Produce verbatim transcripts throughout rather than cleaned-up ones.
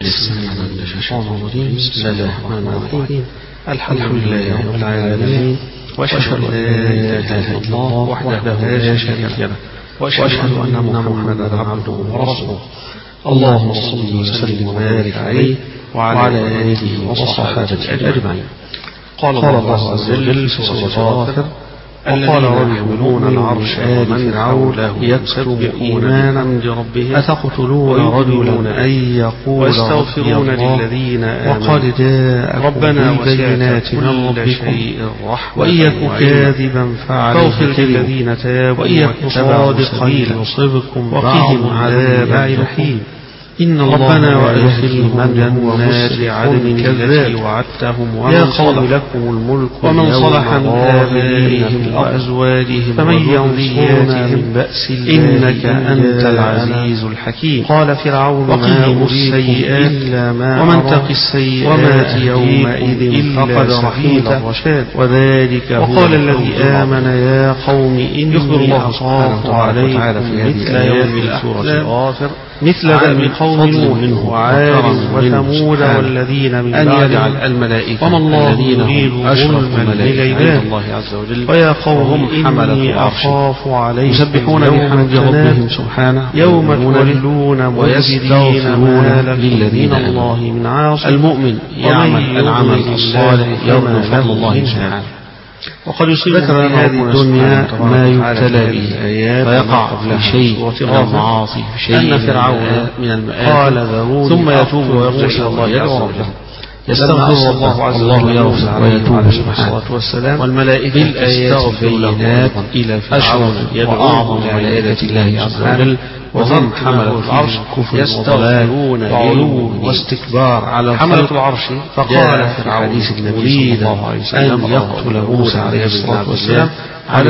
بسم الله الرحمن الرحيم. الحمد لله رب العالمين، وأشهد أن لا إله إلا الله وحده لا شريك له، وأشهد أن محمدا عبده ورسوله. اللهم صل وسلم وبارك عليه وعلى آله وصحبه أجمعين. قال الله عز وجل في سورة غافر: وقال رجل العرش آل فرعون يكسب إيمانا بربه أتقتلون رجلا أن يقول واستغفرون للذين آمنوا وقد جاءكم بالبينات من ربكم وإن يك كاذبا فاغفر للذين تابوا وإن يك صادقا يصبكم وقهم عذاب الجحيم. إن ربنا وأدخلهم جنات عدن التي وعدتهم ومن صلح لكم الملك ومن صلح من آبائهم وأزواجهم فمن ينصرنا من بأس إنك أنت العزيز الحكيم. قال فرعون: وقهم السيئات إلا ما ومن تق السيئات يومئذ فقد رحمت الرشاد وذلك هو. وقال الذي آمن: يا قوم إني أخاف عليكم مثل يوم الأحزاب مثل ذنب قوم نوح وعاد وثمود والذين من بعدهم الملائكة وما الله يريد ظلما للعباد ويا قوم إني أخاف عليكم يسبحون بحمد ربهم سبحانه يوم تولون مدبرين ما لكم من الله من عاصم. المؤمن يعمل العمل الصالح يرجو فضل الله سبحانه. وقد يصيب في هذه الدنيا ما يبتلى به فيقع في شيء من المعاصي أن فرعون من المآثم ثم يتوب ويرجع إلى الله يدعو ربه يستغفر الله عز وجل ويتوب سبحانه والسلام والملائكة بالآيات بينات إلى فرعون وأعظم ملائكة الله عز وجل وهم حملة العرش يستغفرون بعلو واستكبار على حملة العرش. فقال في الحديث النبي أن يقتل موسى عليه الصلاة والسلام على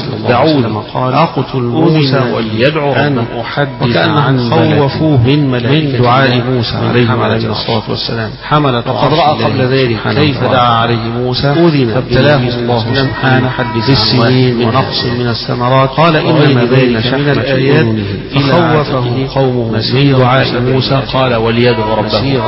داود قال: أقتل موسى وليدعو أن أحدث عن خوفوه من ملائكة دعاء موسى عليه الصلاة والسلام حملة وقد رأى قبل ذلك كيف دعا عليه موسى فابتلاه الله سبحانه بالسنين ونقص من الثمرات. قال: إنما ذلك من الآيات فخوفه قومه من دعاء موسى. قال: وليدعو ربه.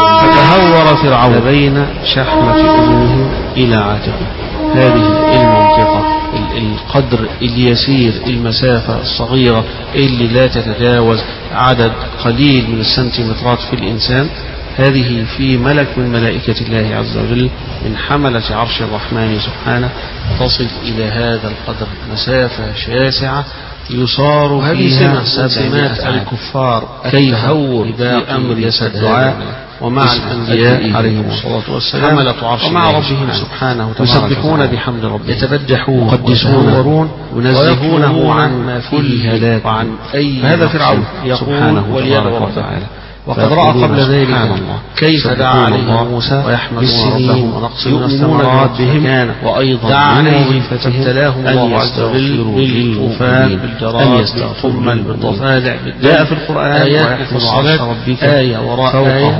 فتهور فرعون بين شحمة أمه إلى عاتقه. هذه المنطقة القدر اليسير المسافة الصغيرة اللي لا تتجاوز عدد قليل من السنتيمترات في الإنسان، هذه في ملك من ملائكة الله عز وجل من حملة عرش الرحمن سبحانه تصل إلى هذا القدر مسافة شاسعة يصار فيها سمات الكفار التهور بأمر الدعاء ومع الأنبياء عليهم الصلاة والسلام ومع ربهم سبحانه يسبحون بحمد ربهم يتبجحون يقدسون وينزهونه عما فيه هلاك وعن أي هذا فرعون سبحانه وتعالى. وقد رأى قبل ذلك كيف دعا عليه موسى ويحمدون ربهم ونقص من الثمرات بهم وأيضا دعا عليه فابتلاهم الله عز وجل بالطوفان بالجراد بالقمل بالضفادع. جاء في القرآن آيات الصلاة آية وراء آية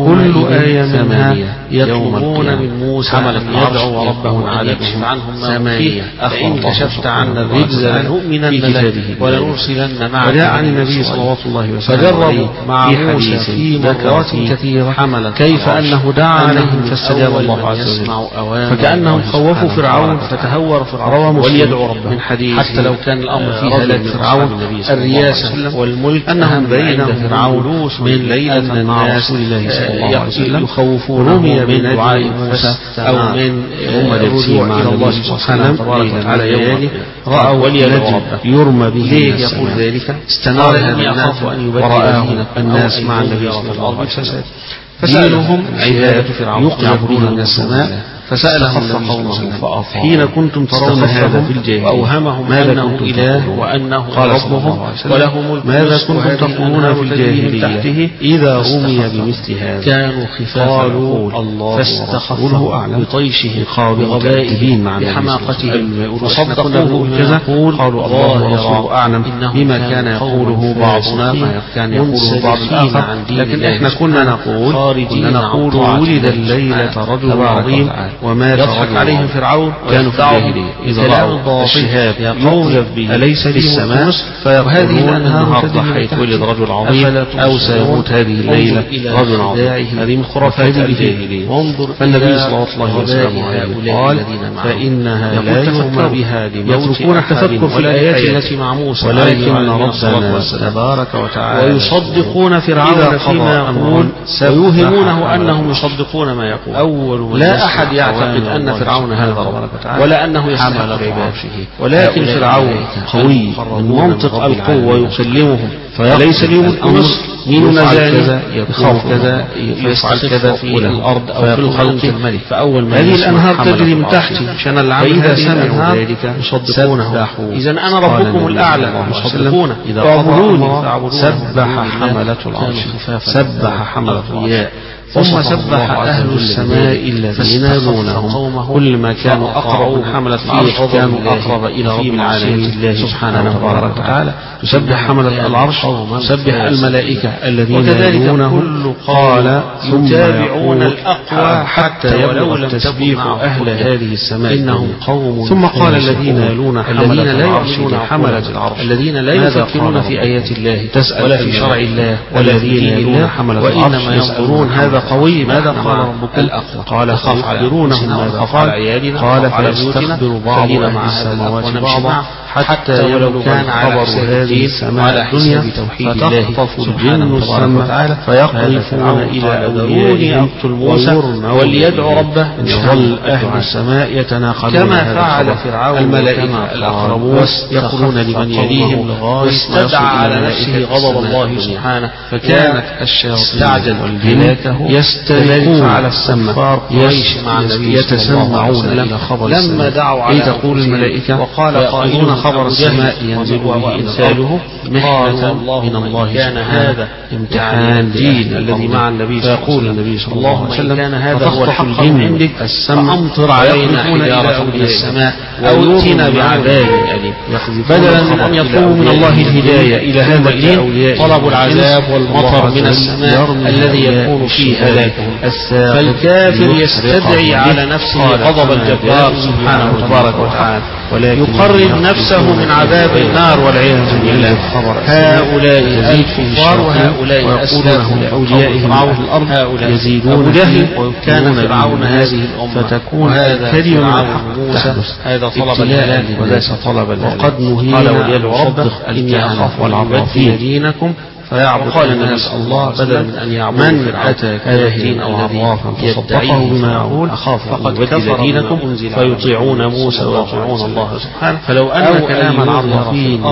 كل آية منها يطلبون من موسى أن يدعو ربه أن يكشف عنهم ما فيه فإن كشفت عنا الرجز لنؤمنن لك ولنرسلن معك. وجاء عن النبي صلى الله عليه وسلم فجربوا مع موسى في مرات كثيرة حمل كيف أنه دعا عليهم فاستجاب الله عز وجل فكأنهم خوفوا فرعون فتهور فرعون وليدعو ربه من حديث حتى لو كان الأمر في هلاك فرعون الرياسة والملك أنهم بين فرعون من ليلة الناس رسول الله صلى الله عليه وسلم يخوفون من دعاء موسى أو من الرجوع إلى الله سبحانه وتعالى يوم رأوا وليدعو ربه يرمى به. ليه يقول ذلك؟ استنار الناس ورآه الناس مع النبي صلى الله عليه وسلم فسألهم عبادة فرعون يقذفون من السماء فسألهم قومه حين كنتم ترون هذا في الجاهلية وأوهمهم أنه إله وأنه ربهم وله ملك ماذا كنتم تقولون في الجاهلية إذا رمي بمثل هذا كانوا خفافا فاستخفوه بطيشه بغبائه بحماقته فصدقوه كذا قالوا الله ورسوله أعلم بما كان يقوله بعضنا كان يقوله بعض الآخر. لكن إحنا كنا نقول كنا نقول ولد الليلة رجل عظيم يضحك عليهم فرعون كانوا في الجاهلية إذا رأوا الشهاب يقذف به أليس في السماء فهذه الأنهار ضحيت ولد رجل عظيم أو سيموت هذه الليلة رجل عظيم. هذه من خرافات الجاهلية. فالنبي صلى الله عليه وسلم قال فإنها لا يهمى بها يتركون التفكر في الآيات التي مع موسى ولكن ربنا تبارك وتعالى ويصدقون فرعون فيما يقول ويوهمونه أنهم يصدقون ما يقول. أول لا أحد يعتقد أن فرعون هذا رب ولا أنه يستحق عباده، ولكن فرعون قوي من منطق القوة يكلمهم فليس ليملك مصر مين نزاني يخاف كذا يفعل كذا في الأرض أو في الخلق الملك. فأول ما هذه الأنهار تجري من تحتي عشان العالم فإذا سمعوا ذلك يصدقونه. إذا أنا ربكم الأعلى يصدقونه. إذا قضوا سبح حملة العرش سبح حملة العرش ثم سبح أهل السماء الذين يلونهم كل ما كانوا أقرب من حملة العرش كانوا أقرب إلى رب العالمين سبحانه وتعالى. تسبح حملة العرش تسبح الملائكة الذين يلونه قال يتابعون الأقوى حتى يبلغ التسبيح أهل هذه السماء إنهم قوم. ثم قال الذين يلون حملة العرش حملة العرش الذين لا يفكرون في آيات الله تسأل ولا في شرع الله والذين يلون حملة العرش يصدرون هذا قوي. ماذا قال ربكم؟ الأقوى. قال خافعونهم ماذا قال عيالنا قال فيستخبر بعض أهل السماوات بعضا حتى ولو كان خبر هذه السماء الدنيا فتخطف الجن السماء فيقذفون إلى أوليائهم ويرون وليدعو ربه. يظل أهل السماء يتناقلون كما فعل فرعون الملائكة الأقربون يقولون لمن يليهم واستدعى على نفسه غضب الله سبحانه فكانت الشياطين والهلاكه يسترقون على السماء يتسمعون إلى خبر لما دعوا على تقول الملائكة وقال قائلون خبر السماء ينزل به إنساله محنة من الله كان هذا امتحان دين الذي مع النبي فيقول النبي صلى الله عليه وسلم كان هذا هو الحق عندك السماء أمطر علينا حجارة من السماء أو يؤتنا بعذاب أليم. بدلا من أن يطلبوا من الله الهداية إلى هذا الدين طلبوا العذاب والمطر من السماء الذي يكون فيه هلاكهم. فالكافر يستدعي على نفسه غضب الجبار سبحانه تبارك وتعالى يقرب نفسه من عذاب النار والعياذ بالله. هؤلاء الكفار وهؤلاء أسلافهم لأوليائهم على الأرض هؤلاء يزيدون جهل. كان فرعون هذه الأمة فتكون كلمة موسى هذا طلب الهلاك وليس طلب الهلاك. وقد نهينا وليدعو إني أخاف والعبد دينكم فيعبد الناس الله بدل من أن يعبد من أتى كاهن أو عرافا فصدقه بما يقول فقد كفر دينكم فيطيعون موسى ويطيعون الله سبحانه. فلو أن كلام العرافين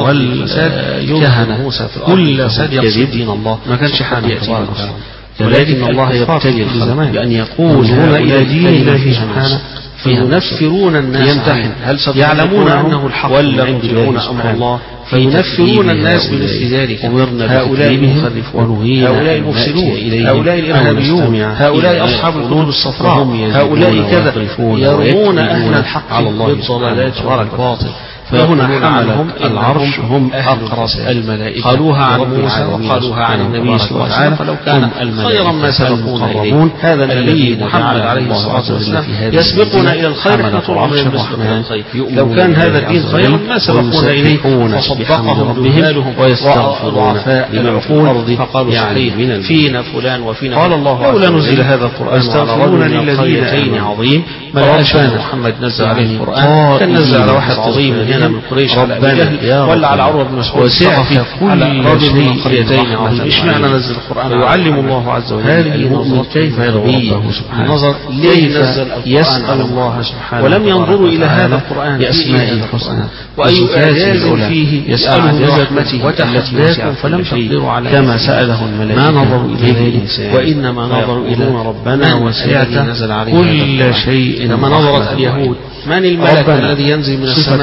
والكهنة كل يزيد دين الله ما كانش حد يأتي. ولكن الله يبتلي الخلق بأن يقول إلى دين الله سبحانه فينفرون الناس يمتحن هل يعلمون أنه الحق ولا يطيعون أمر الله فينفرون الناس بمثل ذلك. هؤلاء المخرفون هؤلاء المفسدون هؤلاء الإرهابيون هؤلاء أصحاب القلوب الصفراء هؤلاء كذا يرمون أهل الحق على الله بالضلالات والباطل. فهنا حملهم العرش هم أقرب الملائكة قالوها عن موسى وقالوها عن النبي صلى الله عليه وسلم فلو كان خيرا ما سبقونا إليه. هذا النبي محمد عليه الصلاة والسلام يسبقنا إلى الخير احنا طول عمرنا نسبقنا الخير. لو كان هذا الدين خيرا ما سبقونا إليه فصدقهم رجالهم ويستغفرون لمن في الأرض فقالوا صحيح فينا فلان وفينا قال الله لولا نزل هذا القرآن على رجل من القريتين عظيم ما أشان محمد نزل عليه القرآن كان نزل على واحد عظيم هنا من قريش على أبي جهل ولا على عروة بن مسعود وسع على رجل من القريتين عظيم. اشمعنى نزل القرآن ويعلم الله عز وجل المؤمن كيف يرضيه النظر ليه نزل يسأل الله سبحانه ولم ينظروا إلى هذا القرآن بأسماء الحسنى وأي إعجاز فيه يسأله برحمته وتحداكم فلم تقدروا عليه كما سأله الملائكة ما نظروا إلى الإنسان وإنما نظروا إلى ربنا وسعت كل شيء. كما نظرت اليهود من الملك الذي ينزل من السماء إلى الأرض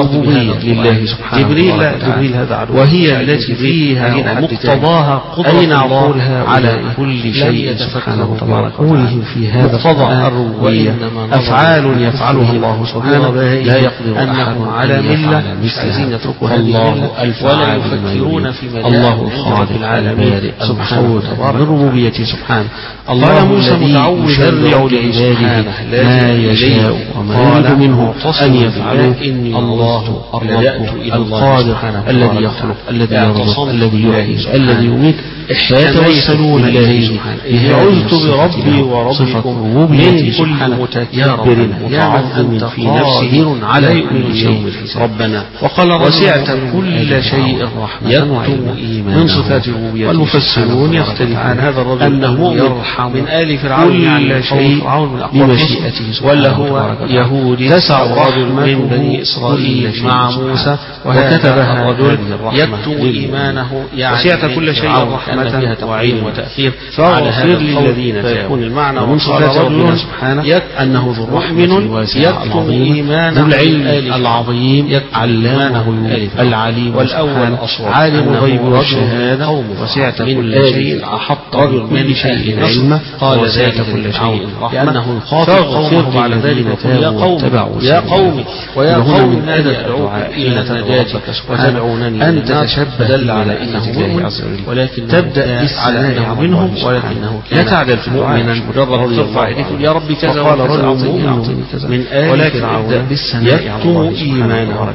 الربوبية لله سبحانه جبريل لا جبريل هذا عدو، وهي التي فيها ومقتضاها أين قدرة الله على كل شيء سبحانه وتبارك وتعالى. في هذا مقتضى الربوبية أفعال يفعلها الله سبحانه لا يقدر أنهم على ملة مش عايزين يتركوا هذه الله ولا يفكرون في مجال الله الخالق العالمين سبحانه وتبارك بربوبيته سبحانه. الله موسى متعوذا يشرع لعباده ما يشاء وما يريد منه أن يفعلوا. الله الرب القادر الذي يخلق الذي يرزق الذي يحيي الذي يميت فيتوسلون إليه عذت بربي وربكم من كل متكبر متعظم في نفسه على كل شيء. ربنا وقال وسعت كل شيء رحمة من صفات الربوبية. والمفسرون يختلفون هذا الرجل أنه يرحم من آل فرعون كل شيء بمشيئته ولا هو يهودي تسع رجل من بني إسرائيل مع موسى وكتبها رجل يكتم إيمانه وسعت كل شيء رحمة وعلم وتأثير فاغفر للذين تابوا. المعنى ومن صفات ربنا سبحانه أنه ذو الرحمة يكتم إيمانه ذو العلم العظيم علامه العليم والأول عالم الغيب والشهادة وسعت كل شيء أحط من شيء علما قال وسعت كل شيء لأنه الخاطب قومه بعد ذلك يا قوم يا قوم ويا قوم من أدعوك إلى النجاة وتدعونني أن تتشبه دل على أنه مؤمن ولكن تبدأ بالثناء منهم ولكنه لا تعدل في مؤمنا مجرد ترفع يديك يا رب كذا وقال رجل مؤمن من آل ولكن ابدأ بالثناء يكتم إيمانه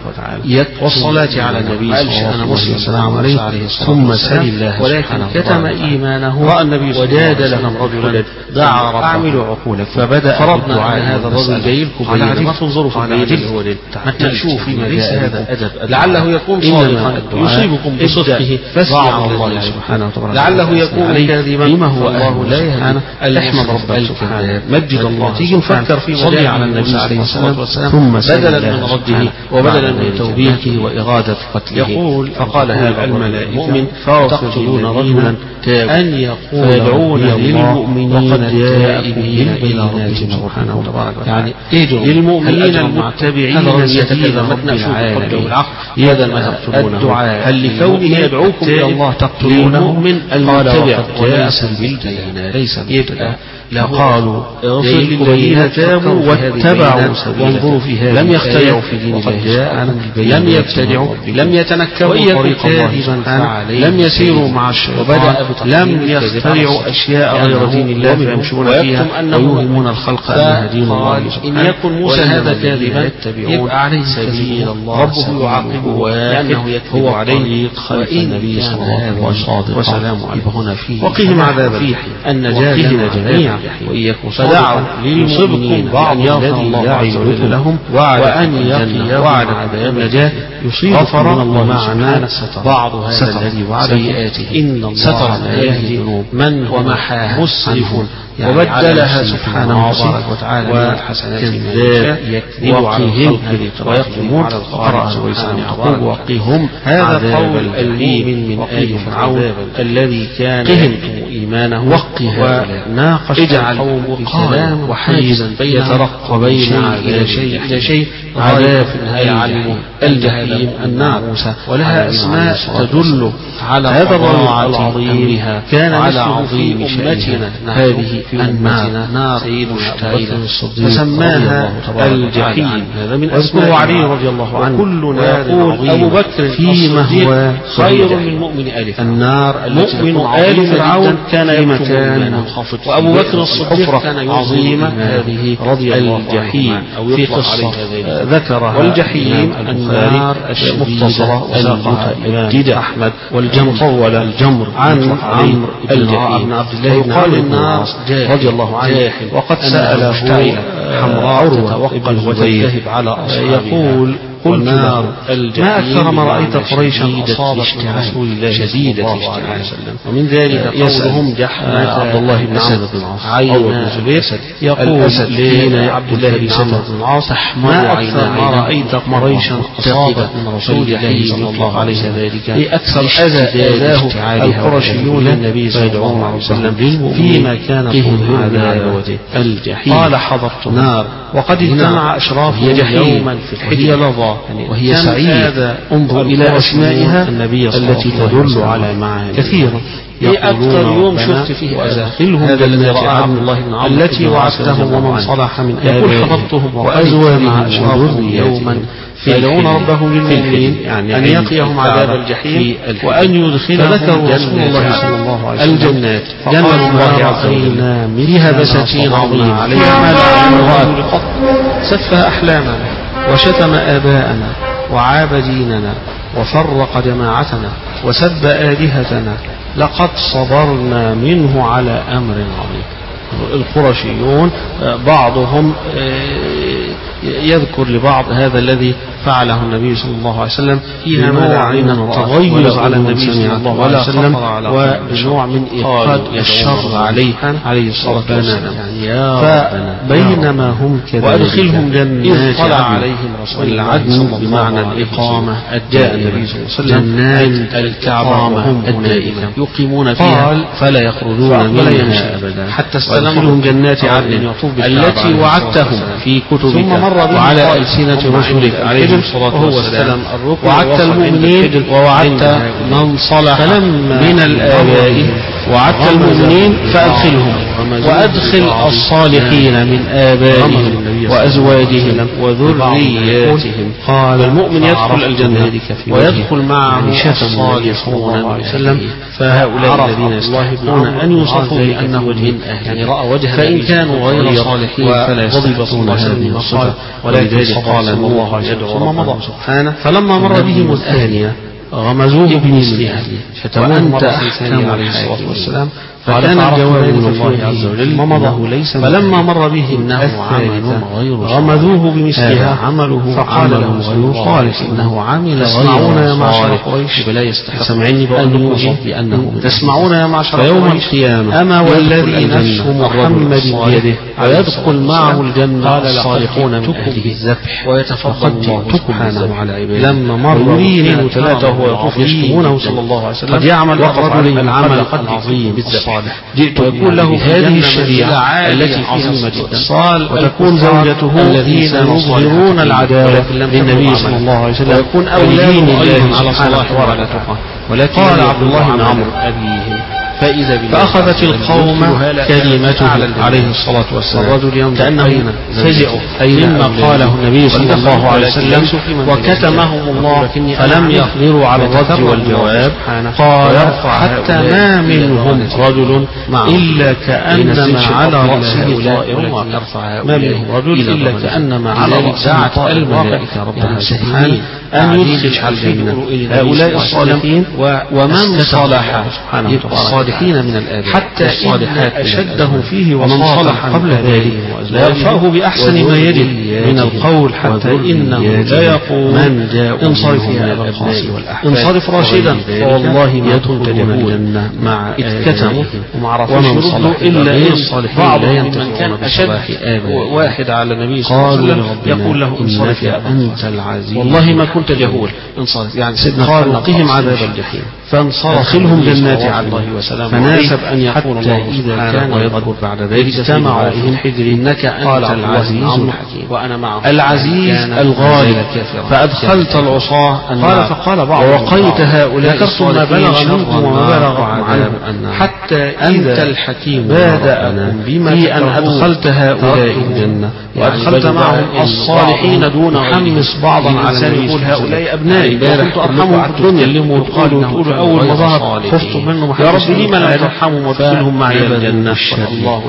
والصلاة على النبي صلى الله عليه وسلم ثم سل الله ولكن كتم إيمانه رأى النبي وداد لهم رجلا دعا ربه أعمل عقولك فبدأ فرضنا أن هذا الرجل جايلكم على ما تنظروا في البيت ما تنشوا فيما ليس هذا أدب لعله يكون صادقا يصيبكم بصدقه فاسمع الله سبحانه وتعالى لعله يكون كاذبا بما هو الله لا يهدي احمد ربك سبحانه مجد الله تيجي نفكر في صلي على النبي عليه الصلاة والسلام ثم بدلا من رده وبدلا من توبيخه وإرادة قتله يقول فقال هذا الملائكة تقتلون رجلا أن يقول فيدعون للمؤمنين وقد جاء بالبينات سبحانه وتبارك يعني للمؤمنين المتبعين الذين رب العالمين هذا ما تقتلونه هل لكونه يدعوكم إلى الله تقتلونه من المتبع وليس بالبينات ليس يبقى فقالوا اغفر للذين تابوا واتبعوا وانظروا في هذا لم يخترعوا في دين الله لم يبتدعوا لم يتنكروا طريق الله لم يسيروا مع الشيطان لم يخترعوا أشياء غير دين الله فيمشون فيها ويوهمون الخلق أنها دين الله إن يكن موسى هذا كاذبا يبقى عليه سبيل الله ربه يعاقبه لأنه يكذب عليه خلف النبي صلى الله عليه وسلم وسلام عليه هنا فيه وقهم عذاب النجاة جميعا وإياكم فدعوا للمؤمنين بأن يغفر الله عز وجل لهم وأن يقي وعد النجاة يصيبكم من الله معنا بعض هذا الذي وعد سيئاته إن الله لا يهدي من ومحاه مسرف وبدلها سبحانه وتعالى من الحسنات كذاب يكذب على الخلق ويقدم على الفقراء ولسان يعقوب وقهم هذا قول المؤمن من آل فرعون الذي كان يكتم إيمانه وقها وناقش اجعل قوم وحيزا يترقى بين إلى شيء إلى شيء عذاب يعلم الجحيم النار ولها أسماء تدل على هذا الرجل العظيم كان على عظيم أمتنا هذه في أمتنا نار مشتعلة فسماها الجحيم هذا من أسماء علي رضي الله عنه كلنا يقول أبو بكر فيما هو خير من مؤمن آل النار مؤمن آل فرعون كان في مكان منخفض وأبو بكر الصديق كان عظيمة هذه رضي الله الجحيم في قصة ذكرها والجحيم النار المختصرة وساقها الإمام أحمد والجمر طول الجمر عن عمرو الجحيم عبد الله بن قال النار رضي الله عنه وقد سأله حمراء وتوقى الزبير على يقول والنار ما أكثر ما رأيت قريشا أصابت من رسول الله شديدة اشتعال ومن ذلك قولهم جحمة عبد الله بن عمرو بن العاص عين بن زبير يقول لنا عبد الله بن عمرو بن العاص ما أكثر ما رأيت قريشا أصابت من رسول الله صلى الله عليه وسلم أكثر أذى آذاه القرشيون للنبي صلى الله عليه وسلم فيما كان قهم عذابه الجحيم قال حضرت نار وقد اجتمع أشراف يوما في الحجة لظى الله وهي سعيدة. انظر إلى أسمائها التي تدل على معاني كثيرة. إيه أكثر يوم شفت فيه أدخلهم جنات عدن التي وعدتهم ومن صلح من آبائهم وأزواجهم يوما يدعون ربهم للمؤمنين يعني أن يقيهم عذاب الجحيم وأن يدخلهم رسول الله صلى الله عليه وسلم الجنات جنة الله عز وجل فيها بساتين عظيمة عليها ما لا عين رأت قط سفه أحلامنا وشتم آباءنا وعاب ديننا وفرق جماعتنا وسب آلهتنا لقد صبرنا منه على أمر عظيم. القرشيون بعضهم يذكر لبعض هذا الذي فعله النبي صلى الله عليه وسلم فيها نوع من التغيظ على النبي صلى الله عليه وسلم وبنوع من إيقاد الشر عليه عليه الصلاة والسلام. فبينما هم كذلك وأدخلهم جنات طلع عليهم رسول العدن بمعنى الإقامة جاء النبي صلى الله عليه وسلم جنات الكعبة الدائمة يقيمون فيها فلا يخرجون منها أبدا حتى استلمهم جنات عدن التي وعدتهم في كتبك وعلى ألسنة رسلك عليه الصلاة والسلام وعدت المؤمنين ووعدت من صلح من الآباء وعدت المؤمنين فأدخلهم وأدخل الصالحين من آبائهم وأزواجهم وذرياتهم. قال المؤمن يدخل الجنة ويدخل معه الصالحون وسلم. فهؤلاء الذين يستحقون أن يوصفوا بأنه من أهل فإن كانوا غير صالحين فلا يستحقون هذه الصفة. ولذلك قال الله يدعو ربه سبحانه فلما مر بهم الثانية غمزوه بمثلها وأنت أحكم عليه الصلاة والسلام. فكان الجواب من الله عز وجل أنه ليس فلما مر به إنه عمل غير غمزوه بمثلها عمله فقال له غير صالح إنه عمل تسمعون يا معشر قريش بلا يستحق سمعني بأنه بأنه تسمعون يا معشر يوم القيامة أما والذي نفس محمد بيده ويدخل معه الجنة الصالحون من أهله الذبح ويتفضل الله سبحانه على عباده. لما مر اثنين وثلاثة وهو يطوف يشتمونه صلى الله عليه وسلم قد يعمل الرجل العمل العظيم بالصالح جئت ويكون له هذه الشريعة التي فيها الاتصال وتكون زوجته الذين يظهرون العداوة للنبي صلى الله عليه وسلم ويكون أولاده أيضا على صلاح وعلى تقى. ولكن قال عبد الله بن عمرو أبيهم فإذا فأخذت القوم كلمته عليه الصلاة والسلام كأنهم فزعوا مما قاله النبي صلى الله عليه وسلم وكتمهم الله فلم يقدروا على الرد والجواب. قال حتى ما منهم رجل إلا كأنما على رأسه طائر ما منهم رجل إلا كأنما على رأسه طائر الملائكة ربنا سبحانه أن يدخل الجنة هؤلاء الصالحين ومن صلح الصالحين من الآباء حتى الصالحات أشدهم فيه ومن صلح قبل ذلك ويرفعه بأحسن ما يجد من القول حتى إنه لا يقول انصرف يا أبا القاسم انصرف راشدا فوالله ما كنت الجنة مع اتكتموا ومن صلح إلا إن بعضهم من كان أشد واحد على النبي صلى الله عليه وسلم يقول له انصرف يا أبا القاسم والله ما كنت جهول انصرف يعني سيدنا قال نقيهم عذاب الجحيم فانصرف ادخلهم جنات عدن فناسب أن يكون الله إذا كان ويذكر بعد ذلك اجتمعوا عليهم حجر إنك أنت العزيز الحكيم وأنا معه العزيز الغالب فأدخلت العصاة قال فقال بعض ووقيت هؤلاء ذكرتم ما بلغ منكم وما بلغ عنهم حتى أنت الحكيم بادأ بما في أن أدخلت هؤلاء الجنة وأدخلت معهم الصالحين دون حمس بعضا على النبي يقول هؤلاء أبنائي كنت أرحمهم في الدنيا وتقولوا تقولوا أول ما ظهر خفت منهم يا رب لما لا ترحمهم وادخلهم معي الجنة الله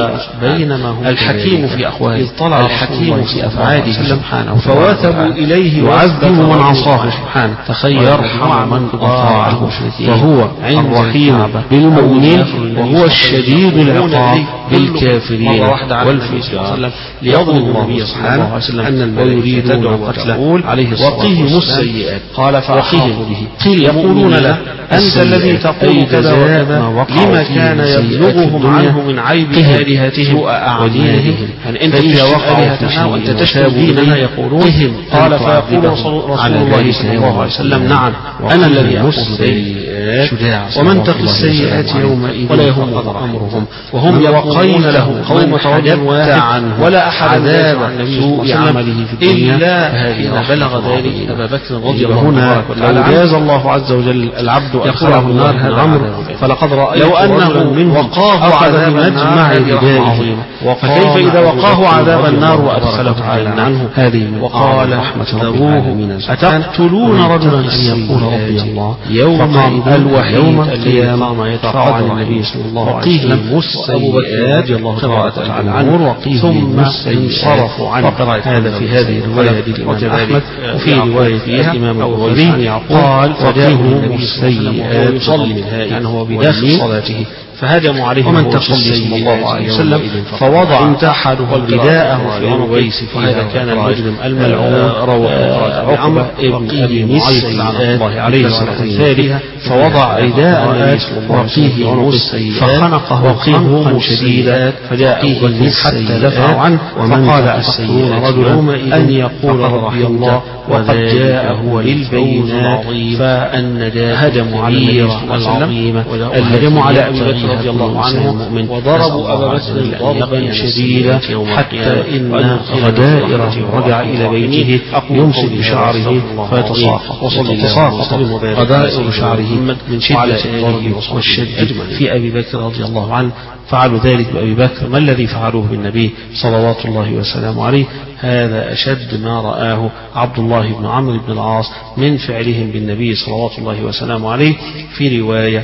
بينما هم الحكيم في أقواله طلع الحكيم في أفعاله سبحانه فواثبوا إليه وعذبوا من عصاه سبحانه يرحم من أطاعه وهو الرحيم بالمؤمنين وهو الشديد العقاب بالكافرين والفسقين ليظلم النبي صلى الله عليه وسلم أن الملائكة تدعو وتقول وقهم السيئات قال فأخذوا به قيل يقولون له أنت الذي تقول كذا وكذا لما كان يبلغهم عنه من عيب آلهتهم ودينهم يعني أنت إذا وقعوا في شيء وأنت تشهد ديننا يقولون قال فيقول رسول الله صلى الله عليه وسلم نعم أنا الذي أقول السيئات ومن تقي السيئات يومئذ ولا يهم أمرهم وهم يقولون يرين له قومة رجل واحد ولا أحد عذاب سوء عمله في الدنيا إلا حين بلغ ذلك أبا بكر رضي الله عنه. لو جاز الله عز وجل العبد أدخله النار هذا الأمر فلقد رأيت لو أنه منه وقاه عذاب مجمع ردائه، فكيف إذا وقاه عذاب النار وأدخله عنه هذه وقال ذروه أتقتلون رجلا أن يقول ربي الله يوم الوحيد القيامة يدفع عن النبي صلى الله عليه وسلم أبو بكر رضي الله تعالى عنه ثم انصرفوا عن هذا في هذه الرواية الإمام أحمد، وفي رواية الإمام البخاري قال فجاءوا السيئات يصلي منها يعني هو بداخل صلاته فهدموا عليه ومن تصلي صلى الله عليه وسلم فوضع أحدهم رداءه في عنقه، وهذا كان المجرم الملعون عقبة ابن أبي معيط لعنة الله عليه وسلم فوضع رداء وقيه عنق فخنقه خنقا شديدا فجاء به حتى دفعوا عنه فقال أتقتلون رجلا أن يقول ربي الله وقد جاءه للبينات فالنجاة هدموا على العظيمة الهدموا على أبي بكر رضي الله عنه وضربوا أبا بكر ضربا شديدا حتى إن غدائره رجع إلى بيته يمسك بشعره فيتساقط وتساقط غدائر شعره من شدة الضرب والشد في أبي بكر رضي الله عنه. فعلوا ذلك بأبي بكر. ما الذي فعلوه بالنبي صلوات الله وسلامه عليه؟ هذا أشد ما رآه عبد الله بن عمرو بن العاص من فعلهم بالنبي صلوات الله وسلامه عليه. في رواية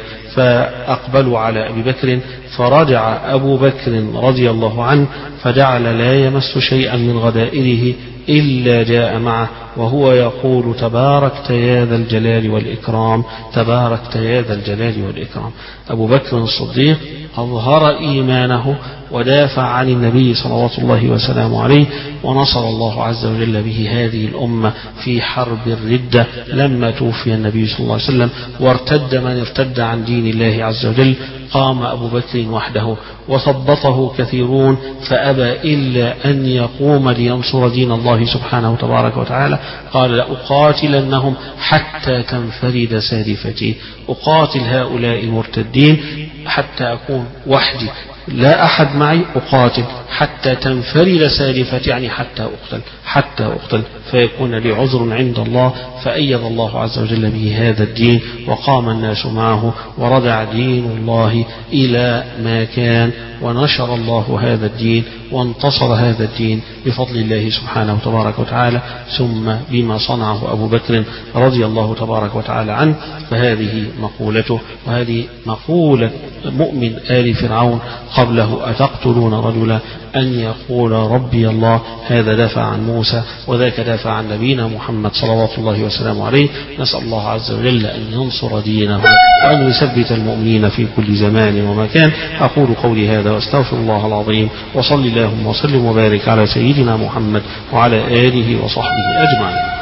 فأقبلوا على أبي بكر فرجع أبو بكر رضي الله عنه فجعل لا يمس شيئا من غدائره إلا جاء معه وهو يقول تباركت يا ذا الجلال والإكرام تباركت يا ذا الجلال والإكرام. أبو بكر الصديق أظهر إيمانه ودافع عن النبي صلوات الله وسلامه عليه، ونصر الله عز وجل به هذه الأمة في حرب الردة لما توفي النبي صلى الله عليه وسلم وارتد من ارتد عن دين الله عز وجل. قام أبو بكر وحده وثبطه كثيرون فأبى إلا أن يقوم لينصر دين الله سبحانه تبارك وتعالى. قال لأقاتلنهم حتى تنفرد سالفتي، أقاتل هؤلاء المرتدين حتى أكون وحدي لا أحد معي، أقاتل حتى تنفرد سالفتي يعني حتى أقتل حتى أقتل فيكون لي عذر عند الله. فأيد الله عز وجل به هذا الدين وقام الناس معه ورجع دين الله إلى ما كان، ونشر الله هذا الدين وانتصر هذا الدين بفضل الله سبحانه تبارك وتعالى، ثم بما صنعه أبو بكر رضي الله تبارك وتعالى عنه. فهذه مقولته، وهذه مقولة مؤمن آل فرعون قبله أتقتلون رجلا أن يقول ربي الله. هذا دافع عن موسى وذاك دافع عن نبينا محمد صلوات الله وسلامه عليه. نسأل الله عز وجل أن ينصر دينه وأن يثبت المؤمنين في كل زمان ومكان. أقول قولي هذا واستغفر الله العظيم، وصل اللهم وسلم وبارك على سيدنا محمد وعلى آله وصحبه أجمعين.